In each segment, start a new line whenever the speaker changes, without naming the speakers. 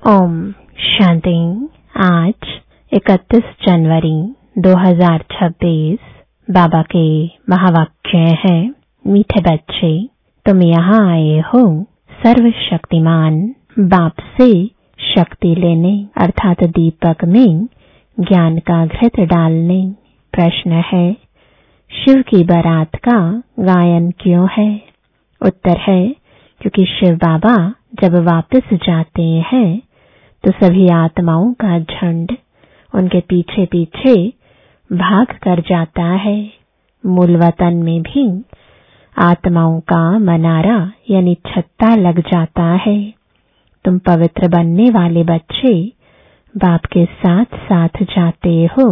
ओम शांति। आज 31 जनवरी 2026 बाबा के महावाक्य हैं, मीठे बच्चे, तुम यहाँ आए हो सर्वशक्तिमान बाप से शक्ति लेने, अर्थात दीपक में ज्ञान का घृत डालने। प्रश्न है, शिव की बारात का गायन क्यों है? उत्तर है, क्योंकि शिव बाबा जब वापस जाते हैं तो सभी आत्माओं का झुंड उनके पीछे पीछे भाग कर जाता है। मूल वतन में भी आत्माओं का मनारा यानी छत्ता लग जाता है। तुम पवित्र बनने वाले बच्चे बाप के साथ साथ जाते हो,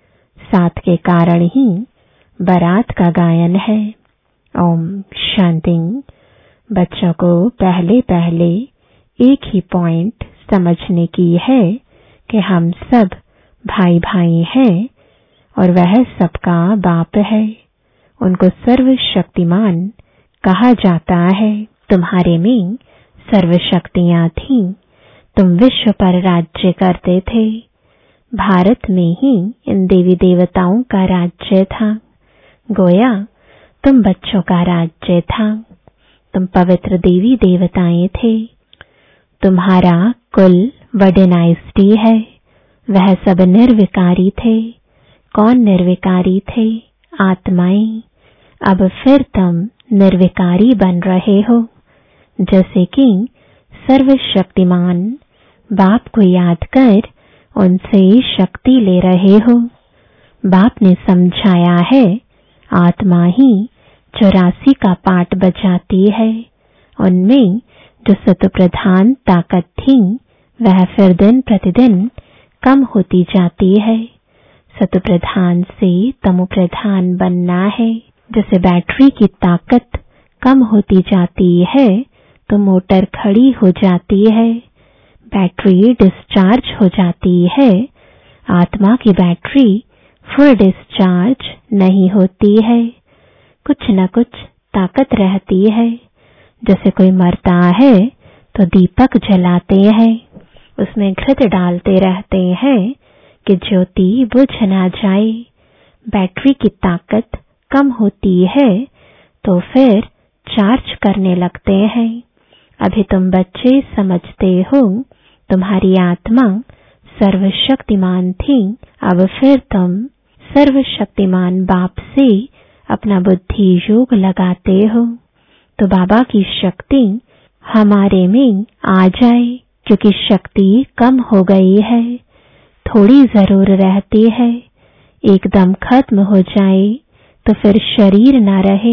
साथ के कारण ही बारात का गायन है। ओम शांति। बच्चों को पहले पहले एक ही पॉइंट समझने की है कि हम सब भाई भाई हैं और वह सबका बाप है। उनको सर्वशक्तिमान कहा जाता है। तुम्हारे में सर्वशक्तियां थीं। तुम विश्व पर राज्य करते थे। भारत में ही इन देवी देवताओं का राज्य था। गोया तुम बच्चों का राज्य था। तुम पवित्र देवी देवताएं थे। तुम्हारा कुल व डायनेस्टी है, वह सब निर्विकारी थे। कौन निर्विकारी थे? आत्माएं। अब फिर तुम निर्विकारी बन रहे हो, जैसे कि सर्वशक्तिमान बाप को याद कर उनसे शक्ति ले रहे हो। बाप ने समझाया है, आत्मा ही 84 का पाठ बजाती है। उनमें जो सत्प्रधान ताकत थी वह फिर दिन प्रतिदिन कम होती जाती है। सत्प्रधान से तमोप्रधान बनना है। जैसे बैटरी की ताकत कम होती जाती है तो मोटर खड़ी हो जाती है, बैटरी डिस्चार्ज हो जाती है। आत्मा की बैटरी फुल डिस्चार्ज नहीं होती है, कुछ न कुछ ताकत रहती है। जैसे कोई मरता है तो दीपक जलाते हैं, उसमें घृत डालते रहते हैं कि ज्योति बुझ ना जाए। बैटरी की ताकत कम होती है तो फिर चार्ज करने लगते हैं। अभी तुम बच्चे समझते हो तुम्हारी आत्मा सर्वशक्तिमान थी। अब फिर तुम सर्वशक्तिमान बाप से अपना बुद्धि योग लगाते हो तो बाबा की शक्ति हमारे में आ जाए, क्योंकि शक्ति कम हो गई है। थोड़ी जरूर रहती है, एकदम खत्म हो जाए तो फिर शरीर ना रहे।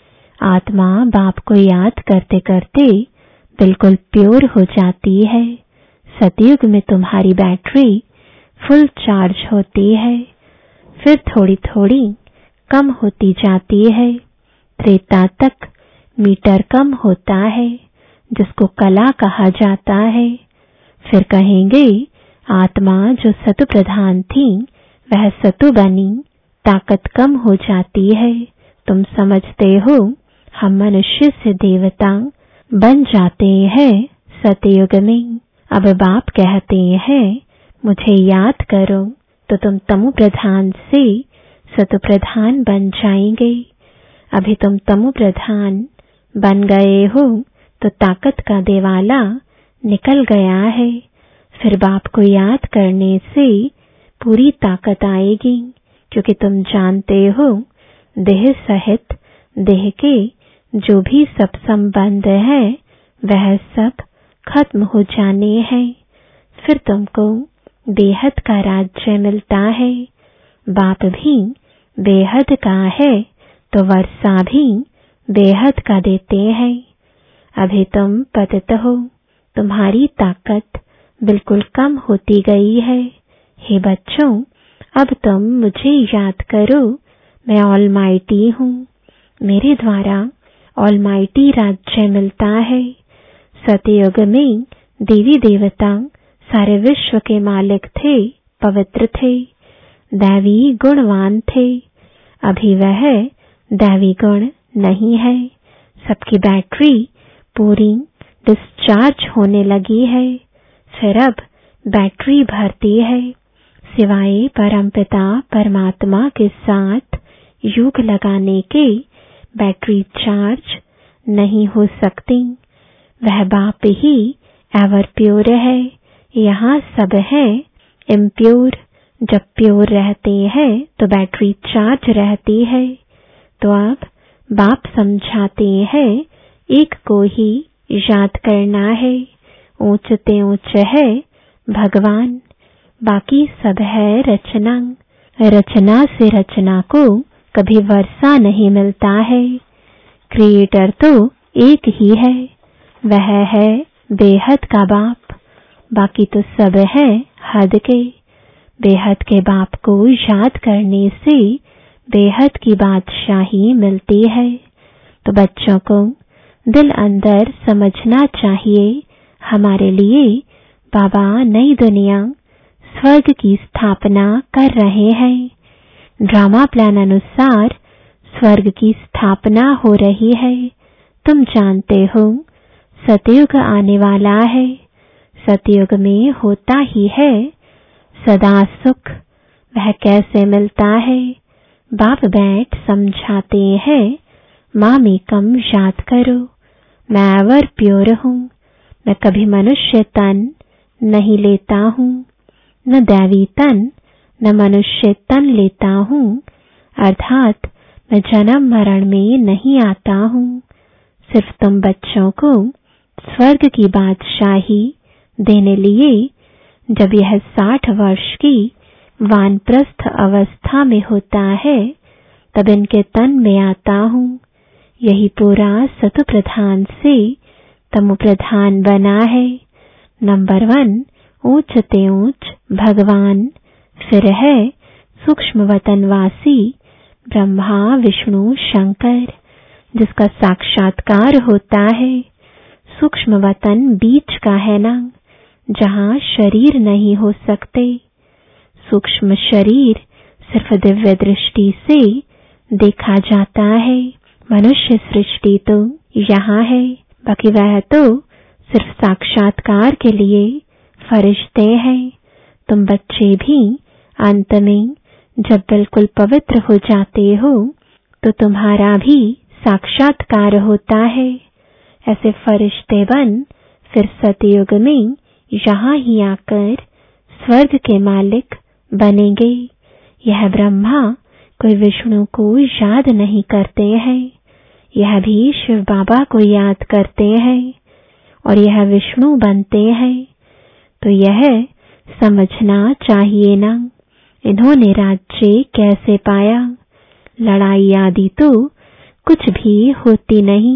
आत्मा बाप को याद करते करते बिल्कुल प्योर हो जाती है। सतयुग में तुम्हारी बैटरी फुल चार्ज होती है, फिर थोड़ी थोड़ी कम होती जाती है। त्रेता तक मीटर कम होता है, जिसको कला कहा जाता है। फिर कहेंगे आत्मा जो सतु प्रधान थी वह सतु बनी, ताकत कम हो जाती है। तुम समझते हो हम मनुष्य से देवता बन जाते हैं सतयुग में। अब बाप कहते हैं मुझे याद करो तो तुम तमु प्रधान से सतु प्रधान बन जाएंगे। अभी तुम तमु प्रधान बन गए हो तो ताकत का देवाला निकल गया है। फिर बाप को याद करने से पूरी ताकत आएगी, क्योंकि तुम जानते हो देह सहित देह के जो भी सब संबंध है वह सब खत्म हो जाने हैं। फिर तुमको बेहद का राज्य मिलता है। बाप भी बेहद का है तो वर्षा भी बेहद का देते हैं। अभी तुम पतित हो, तुम्हारी ताकत बिल्कुल कम होती गई है। हे बच्चों, अब तुम मुझे याद करो, मैं ऑलमाइटी हूँ। मेरे द्वारा ऑलमाइटी राज्य मिलता है। सतयुग में देवी देवता सारे विश्व के मालिक थे, पवित्र थे, दैवी गुणवान थे। अभी वह दैवी गुण नहीं है। सबकी बैटरी पूरी डिस्चार्ज होने लगी है। फिर अब बैटरी भरती है। सिवाय परमपिता परमात्मा के साथ योग लगाने के बैटरी चार्ज नहीं हो सकती। वह बाप ही एवर प्योर है। यहाँ सब है इम्प्योर। जब प्योर रहते हैं तो बैटरी चार्ज रहती है। तो अब बाप समझाते हैं एक को ही याद करना है। ऊंचते ऊंच है भगवान, बाकी सब है रचना। रचना से रचना को कभी वर्षा नहीं मिलता है। क्रिएटर तो एक ही है, वह है बेहद का बाप। बाकी तो सब है हद के। बेहद के बाप को याद करने से बेहद की बादशाही मिलती है। तो बच्चों को दिल अंदर समझना चाहिए, हमारे लिए बाबा नई दुनिया स्वर्ग की स्थापना कर रहे हैं। ड्रामा प्लान अनुसार स्वर्ग की स्थापना हो रही है। तुम जानते हो सतयुग आने वाला है। सतयुग में होता ही है सदा सुख। वह कैसे मिलता है? बाप बैठ समझाते हैं, माँ में कम याद करो, मैं एवर प्योर हूँ। मैं कभी मनुष्य तन नहीं लेता हूँ, न दैवी तन न मनुष्य तन लेता हूँ। अर्थात मैं जन्म मरण में नहीं आता हूँ। सिर्फ तुम बच्चों को स्वर्ग की बादशाही देने लिए जब यह 60 वर्ष की वानप्रस्थ अवस्था में होता है तब इनके तन में आता हूँ। यही पूरा सतु प्रधान से तमो प्रधान बना है। नंबर 1 ऊंचते ऊंच भगवान, फिर है सूक्ष्म वतनवासी ब्रह्मा विष्णु शंकर, जिसका साक्षात्कार होता है। सूक्ष्म वतन बीच का है ना, जहाँ शरीर नहीं हो सकते। सूक्ष्म शरीर सिर्फ दिव्य दृष्टि से देखा जाता है। मनुष्य सृष्टि तो यहाँ है, बाकी वह तो सिर्फ साक्षात्कार के लिए फरिश्ते हैं। तुम बच्चे भी अंत में जब बिल्कुल पवित्र हो जाते हो तो तुम्हारा भी साक्षात्कार होता है। ऐसे फरिश्ते बन फिर सतयुग में यहाँ ही आकर स्वर्ग के मालिक बनेंगे। यह ब्रह्मा कोई विष्णु को याद नहीं करते हैं, यह भी शिव बाबा को याद करते हैं और यह विष्णु बनते हैं। तो यह समझना चाहिए ना, इन्होंने राज्य कैसे पाया। लड़ाई आदि तो कुछ भी होती नहीं।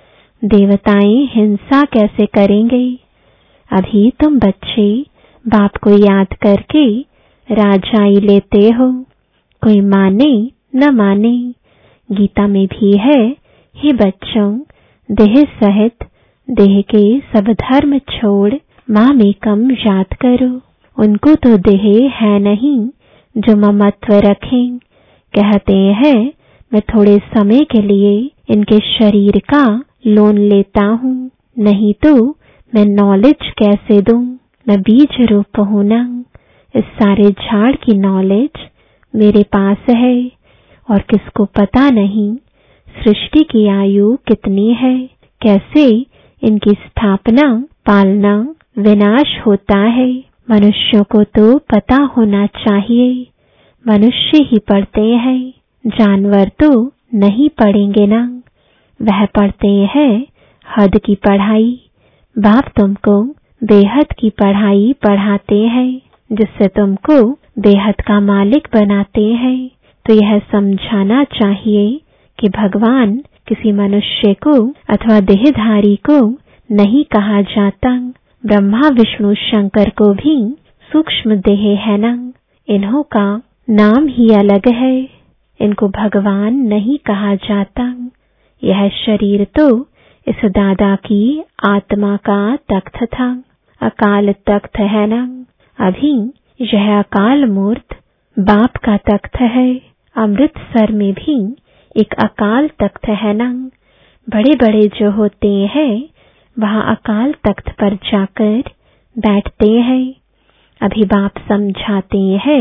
देवताएं हिंसा कैसे करेंगे। अभी तुम बच्चे बाप को याद करके राजाई लेते हो, कोई माने न माने। गीता में भी है, हे बच्चों, देह सहित देह के सब धर्म छोड़ माँ में कम याद करो। उनको तो देह है नहीं जो ममत्व रखें। कहते हैं मैं थोड़े समय के लिए इनके शरीर का लोन लेता हूँ, नहीं तो मैं नॉलेज कैसे दूं। मैं बीज रूप हूं ना, इस सारे झाड़ की नॉलेज मेरे पास है और किसको पता नहीं सृष्टि की आयु कितनी है, कैसे इनकी स्थापना पालना विनाश होता है। मनुष्यों को तो पता होना चाहिए, मनुष्य ही पढ़ते हैं, जानवर तो नहीं पढ़ेंगे ना। वह पढ़ते हैं हद की पढ़ाई। बाप तुमको बेहद की पढ़ाई पढ़ाते हैं, जिससे तुमको बेहद का मालिक बनाते हैं। तो यह समझाना चाहिए कि भगवान किसी मनुष्य को अथवा देहधारी को नहीं कहा जाता। ब्रह्मा विष्णु शंकर को भी सूक्ष्म देह है ना, इन्हों का नाम ही अलग है। इनको भगवान नहीं कहा जाता। यह शरीर तो इस दादा की आत्मा का तख्त था, अकाल तख्त है ना। अभी यह अकाल मूर्त बाप का तख्त है। अमृतसर में भी एक अकाल तख्त है ना। बड़े बड़े जो होते हैं वहां अकाल तख्त पर जाकर बैठते हैं। अभी बाप समझाते हैं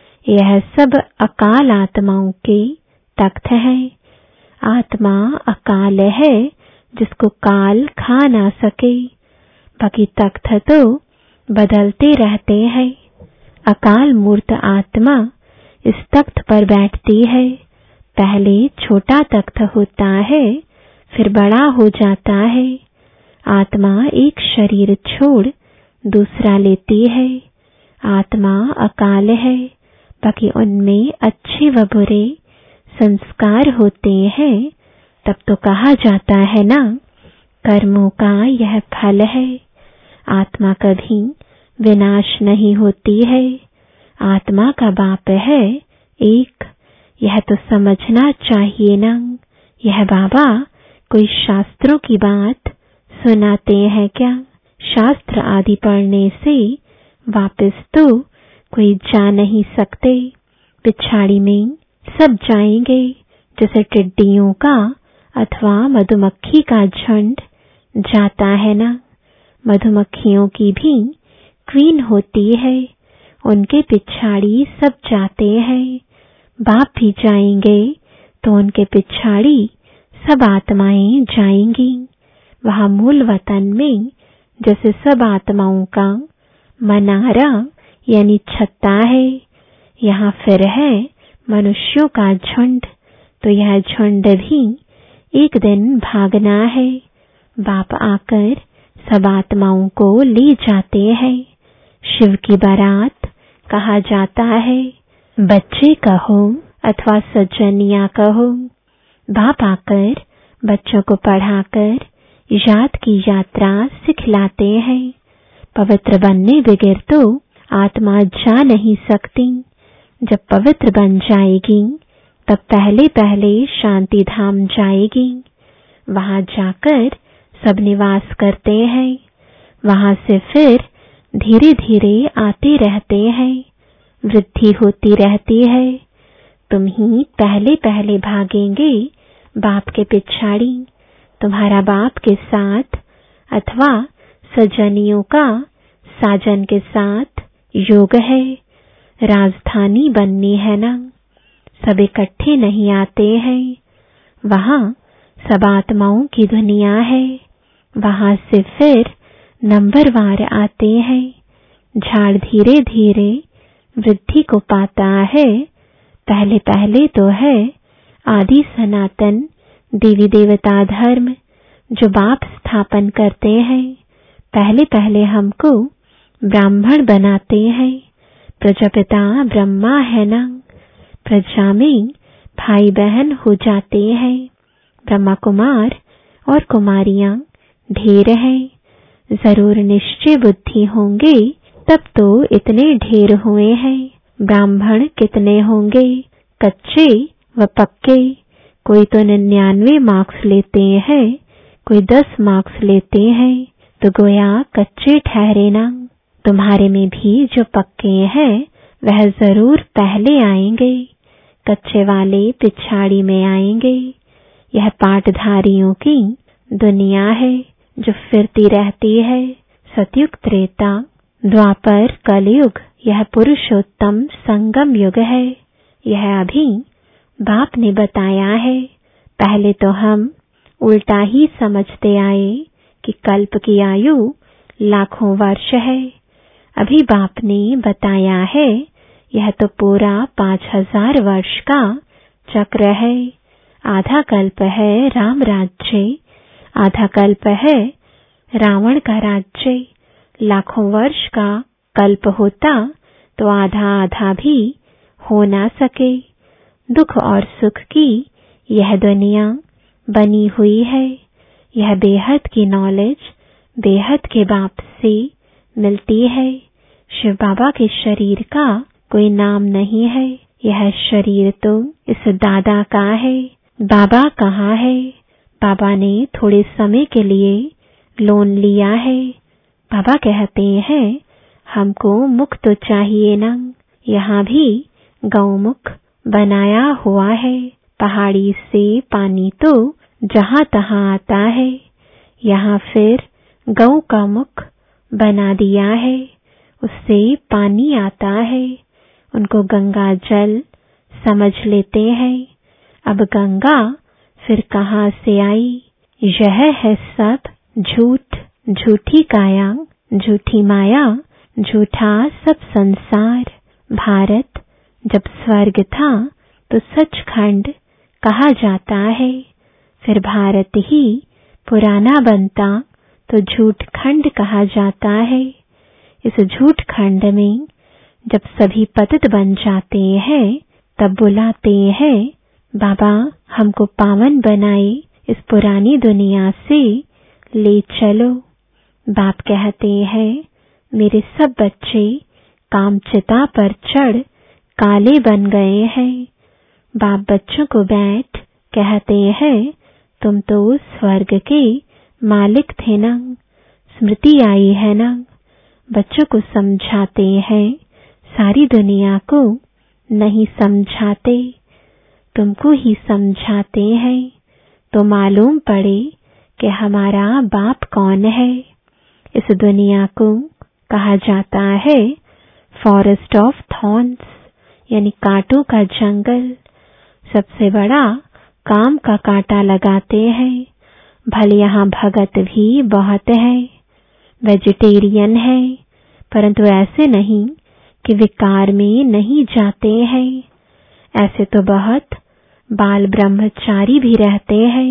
यह सब अकाल आत्माओं के तख्त है। आत्मा अकाल है जिसको काल खा ना सके। बाकी तख्त तो बदलते रहते हैं। अकाल मूर्त आत्मा इस तख्त पर बैठती है। पहले छोटा तख्त होता है, फिर बड़ा हो जाता है। आत्मा एक शरीर छोड़ दूसरा लेती है। आत्मा अकाल है, बाकी उनमें अच्छे व बुरे संस्कार होते हैं। तब तो कहा जाता है ना, कर्मों का यह फल है। आत्मा कभी विनाश नहीं होती है। आत्मा का बाप है एक, यह तो समझना चाहिए ना। यह बाबा कोई शास्त्रों की बात सुनाते हैं क्या? शास्त्र आदि पढ़ने से वापस तो कोई जा नहीं सकते। पिछाड़ी में सब जाएंगे, जैसे टिड्डियों का अथवा मधुमक्खी का झुंड जाता है ना। मधुमक्खियों की भी क्वीन होती है, उनके पिछाड़ी सब जाते हैं। बाप भी जाएंगे तो उनके पिछाड़ी सब आत्माएं जाएंगी। वहां मूल वतन में जैसे सब आत्माओं का मनारा यानी छत्ता है, यहाँ फिर है मनुष्यों का झुंड। तो यह झुंड भी एक दिन भागना है। बाप आकर सब आत्माओं को ले जाते हैं। शिव की बारात कहा जाता है। बच्चे कहो अथवा सज्जनिया कहो, बाप आकर बच्चों को पढ़ाकर याद की यात्रा सिखलाते हैं। पवित्र बनने बगैर तो आत्मा जा नहीं सकती। जब पवित्र बन जाएगी तब पहले पहले शांति धाम जाएगी। वहां जाकर सब निवास करते हैं। वहां से फिर धीरे धीरे आते रहते हैं। वृद्धि होती रहती है। तुम ही पहले पहले भागेंगे बाप के पिछाड़ी। तुम्हारा बाप के साथ अथवा सजनियों का साजन के साथ योग है। राजधानी बननी है ना, सब इकट्ठे नहीं आते हैं। वहां सब आत्माओं की दुनिया है। वहां से फिर नंबरवार आते हैं। झाड़ धीरे धीरे वृद्धि को पाता है। पहले पहले तो है आदि सनातन देवी देवता धर्म जो बाप स्थापन करते हैं। पहले पहले हमको ब्राह्मण बनाते हैं। प्रजापिता ब्रह्मा है ना, प्रजा में भाई बहन हो जाते हैं। ब्रह्मा कुमार और कुमारियां ढेर हैं। जरूर निश्चय बुद्धि होंगे तब तो इतने ढेर हुए हैं। ब्राह्मण कितने होंगे, कच्चे व पक्के? कोई तो 99 मार्क्स लेते हैं, कोई 10 मार्क्स लेते हैं, तो गोया कच्चे ठहरे ना। तुम्हारे में भी जो पक्के हैं वह जरूर पहले आएंगे, कच्चे वाले पिछाड़ी में आएंगे। यह पाठधारियों की दुनिया है जो फिरती रहती है। सतयुग त्रेता द्वापर कलयुग यह पुरुषोत्तम संगम युग है। यह अभी बाप ने बताया है। पहले तो हम उल्टा ही समझते आए कि कल्प की आयु लाखों वर्ष है। अभी बाप ने बताया है यह तो पूरा 5000 वर्ष का चक्र है। आधा कल्प है राम राज्य, आधा कल्प है रावण का राज्य। लाखों वर्ष का कल्प होता तो आधा आधा भी हो ना सके। दुख और सुख की यह दुनिया बनी हुई है। यह बेहद की नॉलेज बेहद के बाप से मिलती है। शिव बाबा के शरीर का कोई नाम नहीं है। यह शरीर तो इस दादा का है। बाबा कहाँ है? बाबा ने थोड़े समय के लिए लोन लिया है। बाबा कहते हैं हमको मुख तो चाहिए ना। यहाँ भी गौमुख बनाया हुआ है। पहाड़ी से पानी तो जहाँ तहाँ आता है। यहाँ फिर गौ का मुख बना दिया है, उससे पानी आता है। उनको गंगा जल समझ लेते हैं। अब गंगा फिर कहाँ से आई? यह है सब झूठ, झूठी काया, झूठी माया, झूठा सब संसार। भारत जब स्वर्ग था तो सचखंड कहा जाता है, फिर भारत ही पुराना बनता तो झूठ खंड कहा जाता है। इस झूठ खंड में जब सभी पतित बन जाते हैं तब बुलाते हैं, बाबा हमको पावन बनाए, इस पुरानी दुनिया से ले चलो। बाप कहते हैं मेरे सब बच्चे कामचिता पर चढ़ काले बन गए हैं। बाप बच्चों को बैठ कहते हैं तुम तो स्वर्ग के मालिक थे ना, स्मृति आई है ना। बच्चों को समझाते हैं, सारी दुनिया को नहीं समझाते, तुमको ही समझाते हैं तो मालूम पड़े कि हमारा बाप कौन है। इस दुनिया को कहा जाता है फॉरेस्ट ऑफ थॉर्न्स, यानी कांटों का जंगल। सबसे बड़ा काम का कांटा लगाते हैं। भले यहाँ भगत भी बहुत है, वेजिटेरियन है, परंतु ऐसे नहीं कि विकार में नहीं जाते हैं। ऐसे तो बहुत बाल ब्रह्मचारी भी रहते हैं,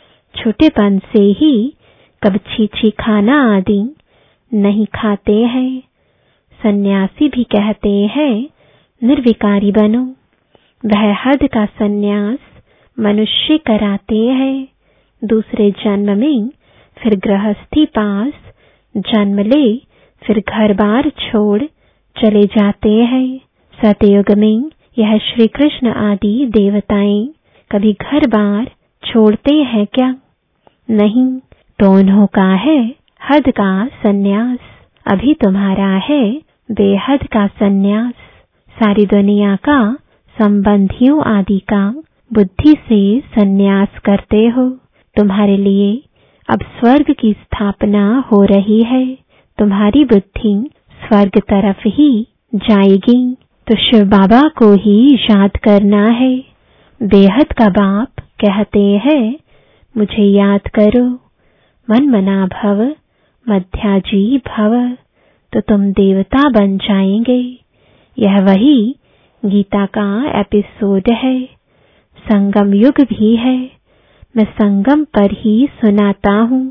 छोटेपन से ही कब छीछी खाना आदि नहीं खाते हैं। सन्यासी भी कहते हैं निर्विकारी बनो। वह हद का सन्यास मनुष्य कराते हैं। दूसरे जन्म में फिर गृहस्थी पास जन्म ले, फिर घर बार छोड़ चले जाते हैं। सतयुग में यह श्री कृष्ण आदि देवताएं कभी घर बार छोड़ते हैं क्या? नहीं, तो उन्हों का है हद का सन्यास। अभी तुम्हारा है बेहद का सन्यास। सारी दुनिया का संबंधियों आदि का बुद्धि से सन्यास करते हो। तुम्हारे लिए अब स्वर्ग की स्थापना हो रही है। तुम्हारी बुद्धि स्वर्ग तरफ ही जाएगी, तो शिव बाबा को ही याद करना है। बेहद का बाप कहते हैं मुझे याद करो, मन मना भव मध्याजी भव, तो तुम देवता बन जाएंगे। यह वही गीता का एपिसोड है। संगम युग भी है, मैं संगम पर ही सुनाता हूँ।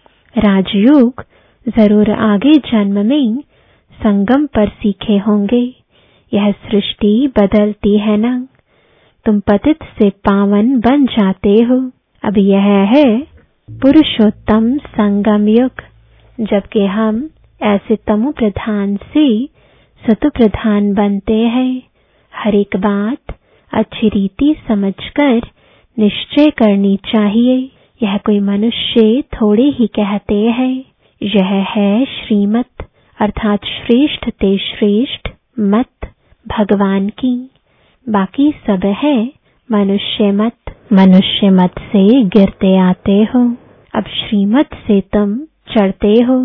राजयोग जरूर आगे जन्म में संगम पर सीखे होंगे। यह सृष्टि बदलती है ना, तुम पतित से पावन बन जाते हो। अब यह है पुरुषोत्तम संगम युग, जबकि हम ऐसे तमो प्रधान से सतो प्रधान बनते हैं। हर एक बात अच्छी रीति समझकर निश्चय करनी चाहिए। यह कोई मनुष्य थोड़े ही कहते हैं। यह है श्रीमत, अर्थात श्रेष्ठ ते श्रेष्ठ मत भगवान की। बाकी सब है मनुष्य मत। मनुष्य मत से गिरते आते हो, अब श्रीमत से तुम चढ़ते हो।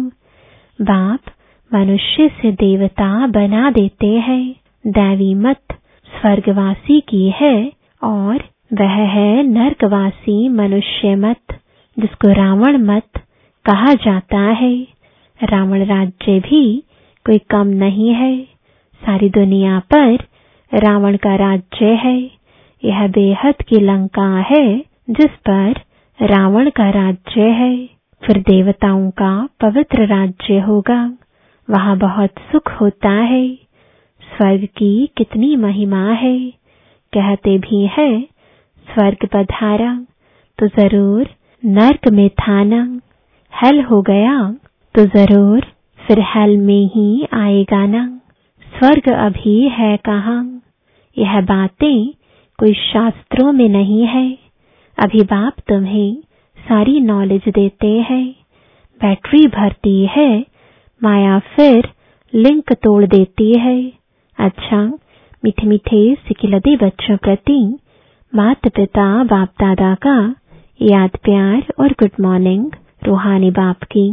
बाप मनुष्य से देवता बना देते हैं। दैवी मत स्वर्गवासी की है और वह है नरकवासी मनुष्य मत, जिसको रावण मत कहा जाता है। रावण राज्य भी कोई कम नहीं है। सारी दुनिया पर रावण का राज्य है। यह बेहद की लंका है जिस पर रावण का राज्य है। फिर देवताओं का पवित्र राज्य होगा, वहां बहुत सुख होता है। स्वर्ग की कितनी महिमा है। कहते भी है स्वर्ग पधारा तो जरूर नर्क में था ना, हेल हो गया तो जरूर फिर हेल में ही आएगा ना। स्वर्ग अभी है कहाँ? यह बातें कोई शास्त्रों में नहीं है। अभी बाप तुम्हें सारी नॉलेज देते हैं। बैटरी भरती है, माया फिर लिंक तोड़ देती है। अच्छा, मीठे मीठे सिकिलदे बच्चों प्रति माता पिता बाप दादा का याद प्यार और गुड मॉर्निंग। रूहानी बाप की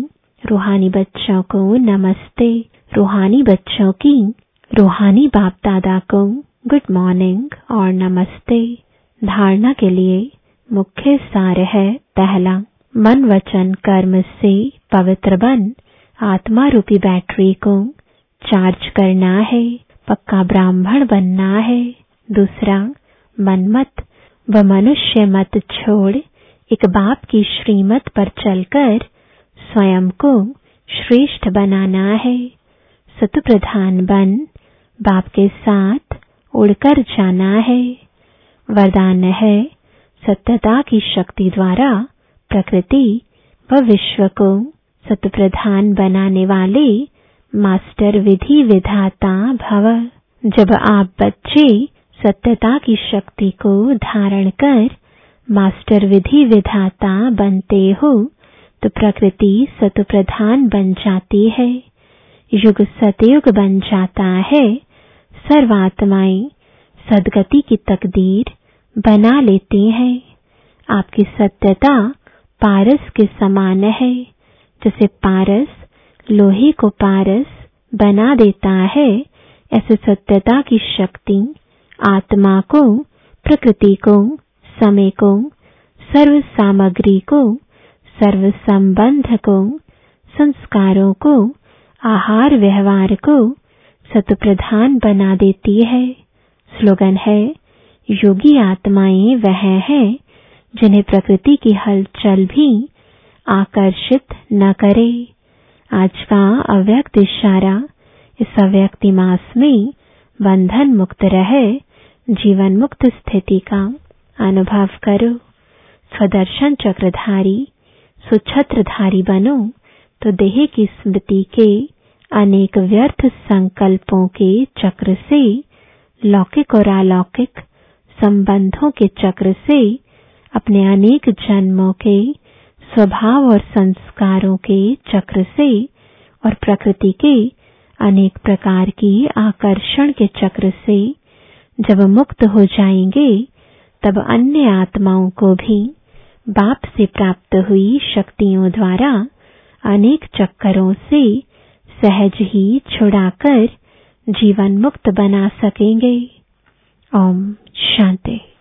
रूहानी बच्चों को नमस्ते। रूहानी बच्चों की रूहानी बाप दादा को गुड मॉर्निंग और नमस्ते। धारणा के लिए मुख्य सार है, पहला, मन वचन कर्म से पवित्र बन आत्मा रूपी बैटरी को चार्ज करना है, पक्का ब्राह्मण बनना है। दूसरा, मनमत व मनुष्य मत छोड़ एक बाप की श्रीमत पर चलकर स्वयं को श्रेष्ठ बनाना है। सतप्रधान बन बाप के साथ उड़कर जाना है। वरदान है, सत्यता की शक्ति द्वारा प्रकृति व विश्व को सतप्रधान बनाने वाले मास्टर विधि विधाता भव। जब आप बच्चे सत्यता की शक्ति को धारण कर मास्टर विधि विधाता बनते हो तो प्रकृति सतप्रधान बन जाती है, युग सतयुग बन जाता है। सर्वात्माएं सदगति की तकदीर बना लेते हैं। आपकी सत्यता पारस के समान है। जैसे पारस लोहे को पारस बना देता है, ऐसे सत्यता की शक्ति आत्मा को, प्रकृति को, समय को, सर्व सामग्री को, सर्व संबंध को, संस्कारों को, आहार व्यवहार को सतप्रधान बना देती है। स्लोगन है, योगी आत्माएं वह है जिन्हें प्रकृति की हलचल भी आकर्षित न करे। आज का अव्यक्त इशारा, इस अव्यक्ति मास में बंधन मुक्त रहे जीवन मुक्त स्थिति का अनुभव करो। स्वदर्शन चक्रधारी सुछत्रधारी बनो तो देह की स्मृति के अनेक व्यर्थ संकल्पों के चक्र से, लौकिक और अलौकिक संबंधों के चक्र से, अपने अनेक जन्मों के स्वभाव और संस्कारों के चक्र से और प्रकृति के अनेक प्रकार की आकर्षण के चक्र से जब मुक्त हो जाएंगे, तब अन्य आत्माओं को भी बाप से प्राप्त हुई शक्तियों द्वारा अनेक चक्करों से सहज ही छुड़ाकर जीवन मुक्त बना सकेंगे। ओम शांति।